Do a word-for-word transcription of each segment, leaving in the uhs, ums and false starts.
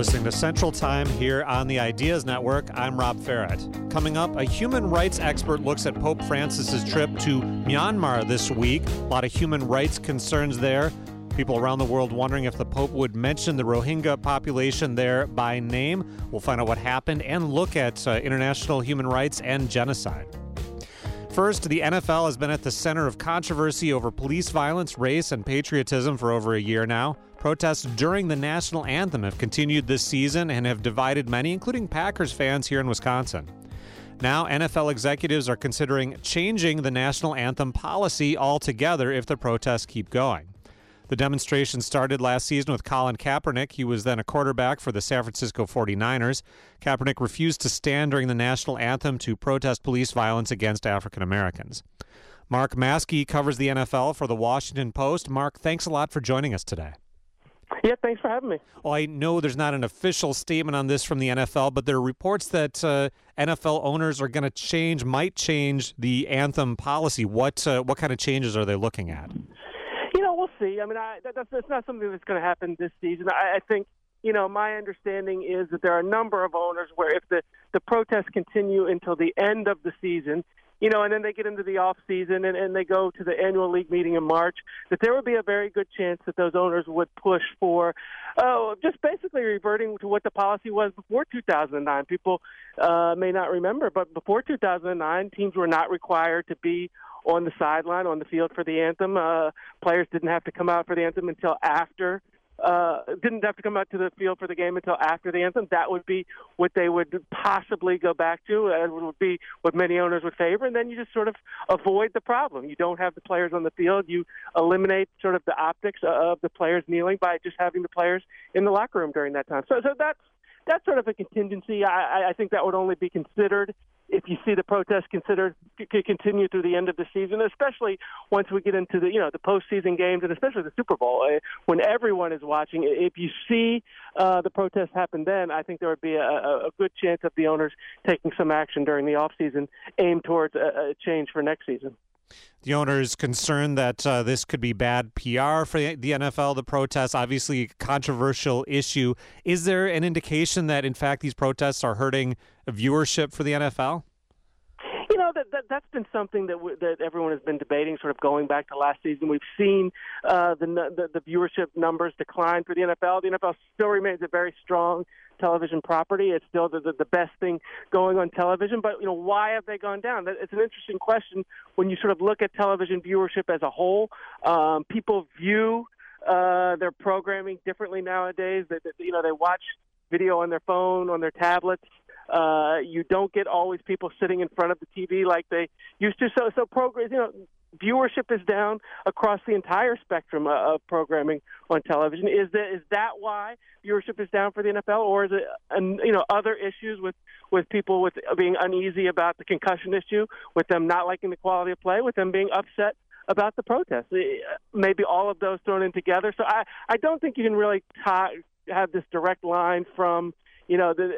listening to Central Time here on the Ideas Network. I'm Rob Farrett. Coming up, a human rights expert looks at Pope Francis's trip to Myanmar this week. A lot of human rights concerns there. People around the world wondering if the Pope would mention the Rohingya population there by name. We'll find out what happened and look at uh, international human rights and genocide. First, the N F L has been at the center of controversy over police violence, race, and patriotism for over a year now. Protests during the national anthem have continued this season and have divided many, including Packers fans here in Wisconsin. Now, N F L executives are considering changing the national anthem policy altogether if the protests keep going. The demonstration started last season with Colin Kaepernick. He was then a quarterback for the San Francisco forty-niners. Kaepernick refused to stand during the national anthem to protest police violence against African Americans. Mark Maskey covers the N F L for the Washington Post. Mark, thanks a lot for joining us today. Yeah, thanks for having me. Well, I know there's not an official statement on this from the N F L, but there are reports that uh, N F L owners are going to change, might change the anthem policy. What uh, what kind of changes are they looking at? You know, we'll see. I mean, I, that, that's, that's not something that's going to happen this season. I, I think, you know, my understanding is that there are a number of owners where if the, the protests continue until the end of the season, you know, and then they get into the off season and, and they go to the annual league meeting in March, that there would be a very good chance that those owners would push for oh, just basically reverting to what the policy was before two thousand nine. People uh, may not remember, but before two thousand nine, teams were not required to be on the sideline, on the field for the anthem. Uh, players didn't have to come out for the anthem until after Uh, didn't have to come out to the field for the game until after the anthem. That would be what they would possibly go back to. It would be what many owners would favor, and then you just sort of avoid the problem. You don't have the players on the field. You eliminate sort of the optics of the players kneeling by just having the players in the locker room during that time. So, so that's that's sort of a contingency. I, I think that would only be considered if you see the protests considered c- continue through the end of the season, especially once we get into the, you know, the postseason games and especially the Super Bowl, uh, when everyone is watching. If you see uh, the protests happen then, I think there would be a, a good chance of the owners taking some action during the offseason aimed towards a, a change for next season. The owners concerned that uh, this could be bad P R for the N F L, the protests, obviously a controversial issue. Is there an indication that, in fact, these protests are hurting viewership for the N F L? You know, that, that, that's been something that w- that everyone has been debating, sort of going back to last season. We've seen uh, the, the the viewership numbers decline for the N F L. The N F L still remains a very strong television property. It's still the, the, the best thing going on television. But, you know, why have they gone down? It's an interesting question when you sort of look at television viewership as a whole. Um, people view uh, their programming differently nowadays. They, they, you know, they watch video on their phone, on their tablets. Uh, you don't get always people sitting in front of the T V like they used to. So, so programs, you know, viewership is down across the entire spectrum of programming on television. Is that is that why viewership is down for the N F L, or is it, you know, other issues with, with people with being uneasy about the concussion issue, with them not liking the quality of play, with them being upset about the protests? Maybe all of those thrown in together. So I, I don't think you can really tie, have this direct line from, you know, the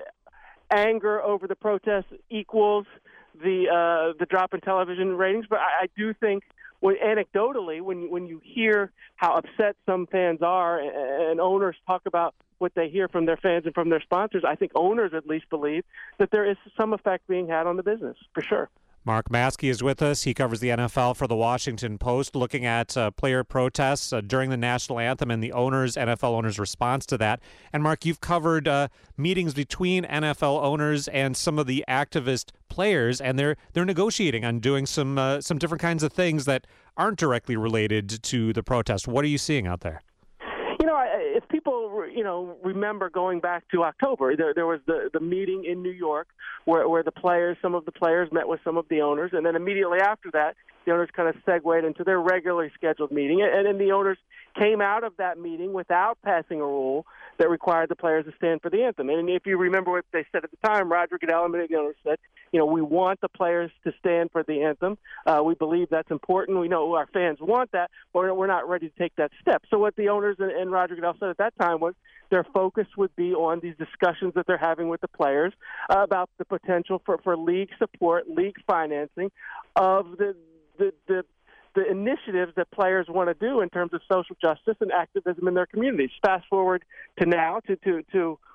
anger over the protests equals the uh, the drop in television ratings, but I, I do think, when anecdotally, when when you hear how upset some fans are, and, and owners talk about what they hear from their fans and from their sponsors, I think owners at least believe that there is some effect being had on the business, for sure. Mark Maskey is with us. He covers the N F L for the Washington Post, looking at uh, player protests uh, during the national anthem and the owners, N F L owners' response to that. And Mark, you've covered uh, meetings between N F L owners and some of the activist players, and they're they're negotiating on doing some uh, some different kinds of things that aren't directly related to the protest. What are you seeing out there? You know, if people, you know, remember going back to October, there, there was the, the meeting in New York where, where the players, some of the players met with some of the owners, and then immediately after that, the owners kind of segued into their regularly scheduled meeting, and then the owners came out of that meeting without passing a rule that required the players to stand for the anthem. And if you remember what they said at the time, Roger Goodell and the owners said, you know, we want the players to stand for the anthem. Uh, we believe that's important. We know our fans want that, but we're not ready to take that step. So what the owners and, and Roger Goodell said at that time was their focus would be on these discussions that they're having with the players uh, about the potential for, for league support, league financing of the the, the the initiatives that players want to do in terms of social justice and activism in their communities. Fast forward to now, to, to, to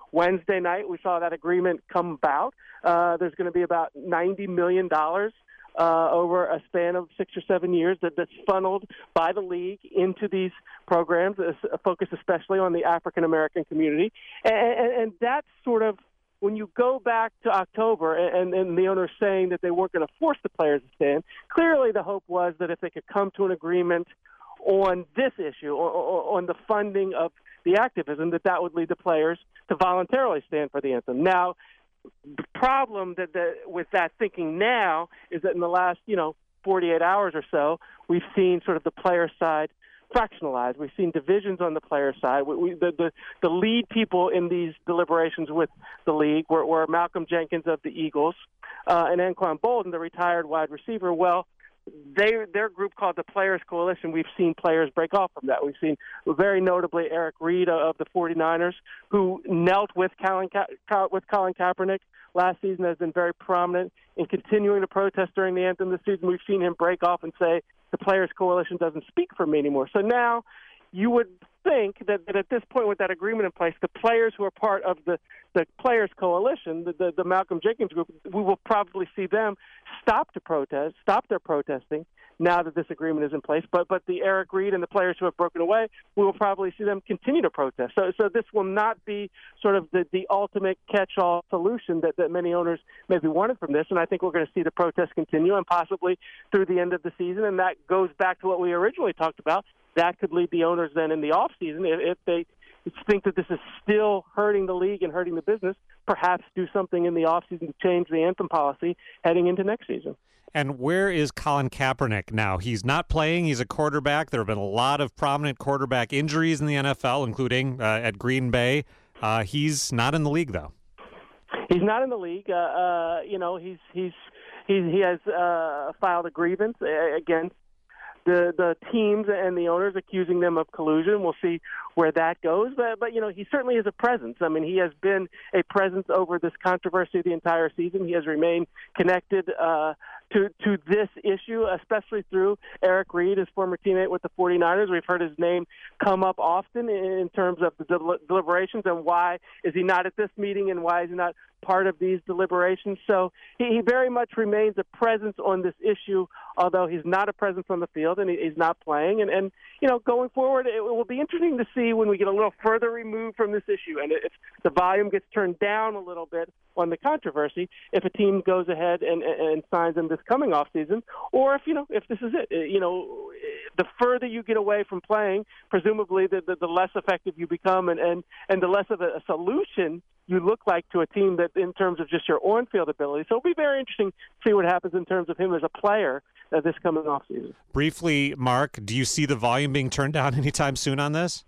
Wednesday night, we saw that agreement come about. Uh, there's going to be about ninety million dollars uh, over a span of six or seven years that, that's funneled by the league into these programs, uh, focused especially on the African-American community. And, and, and that's sort of, when you go back to October and, and the owners saying that they weren't going to force the players to stand, clearly the hope was that if they could come to an agreement on this issue, or, or on the funding of the activism, that that would lead the players to voluntarily stand for the anthem. Now, the problem that, that with that thinking now is that in the last, you know, forty-eight hours or so, we've seen sort of the player side fractionalized. We've seen divisions on the player side. We, we, the, the, the lead people in these deliberations with the league were, were Malcolm Jenkins of the Eagles uh, and Anquan Boldin, the retired wide receiver. Well, They, their group called the Players Coalition, we've seen players break off from that. We've seen very notably Eric Reid of the forty-niners, who knelt with Colin, Ka- with Colin Kaepernick last season, has been very prominent in continuing to protest during the anthem this season. We've seen him break off and say, the Players Coalition doesn't speak for me anymore. So now you would think that, that at this point with that agreement in place, the players who are part of the, the Players Coalition, the, the, the Malcolm Jenkins group, we will probably see them stop to protest, stop their protesting now that this agreement is in place. But but the Eric Reid and the players who have broken away, we will probably see them continue to protest. So so this will not be sort of the, the ultimate catch-all solution that, that many owners maybe wanted from this. And I think we're going to see the protests continue and possibly through the end of the season. And that goes back to what we originally talked about. That could lead the owners then in the offseason, if, if they think that this is still hurting the league and hurting the business, perhaps do something in the offseason to change the anthem policy heading into next season. And where is Colin Kaepernick now? He's not playing. He's a quarterback. There have been a lot of prominent quarterback injuries in the N F L, including uh, at Green Bay. Uh, he's not in the league, though. He's not in the league. Uh, uh, you know, he's he's he, he has uh, filed a grievance against the the teams and the owners, accusing them of collusion. We'll see where that goes. But, but, you know, he certainly is a presence. I mean, he has been a presence over this controversy the entire season. He has remained connected uh, to to this issue, especially through Eric Reid, his former teammate with the forty-niners. We've heard his name come up often in terms of the del- deliberations and why is he not at this meeting and why is he not part of these deliberations. So he, he very much remains a presence on this issue, although he's not a presence on the field and he, he's not playing. And, and, you know, going forward, it will be interesting to see when we get a little further removed from this issue and if the volume gets turned down a little bit on the controversy, if a team goes ahead and, and signs him this coming off season, or if, you know, if this is it. You know, the further you get away from playing, presumably the, the, the less effective you become and, and, and the less of a, a solution you look like to a team that in terms of just your on-field ability. So it'll be very interesting to see what happens in terms of him as a player uh, this coming off season. Briefly, Mark, do you see the volume being turned down anytime soon on this?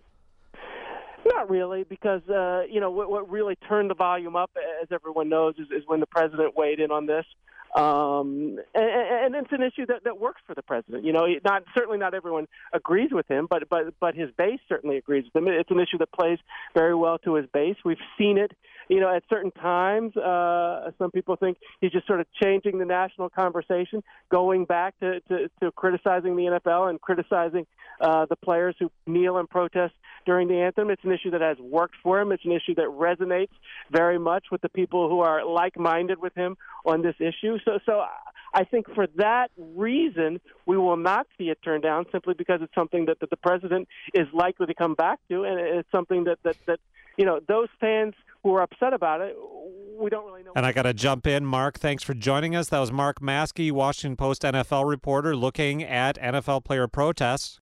Not really, because, uh, you know, what, what really turned the volume up, as everyone knows, is, is when the president weighed in on this. Um, and, and it's an issue that, that works for the president. You know, not certainly not everyone agrees with him, but but but his base certainly agrees with him. It's an issue that plays very well to his base. We've seen it, you know, at certain times. Uh, some people think he's just sort of changing the national conversation, going back to, to, to criticizing the N F L and criticizing uh, the players who kneel and protest during the anthem. It's an issue that has worked for him. It's an issue that resonates very much with the people who are like-minded with him on this issue. So, so I think for that reason, we will not see it turned down simply because it's something that, that the president is likely to come back to, and it's something that, that, that you know, those fans who are upset about it, we don't really know. And I got to jump in, Mark. Thanks for joining us. That was Mark Maske, Washington Post N F L reporter, looking at N F L player protests.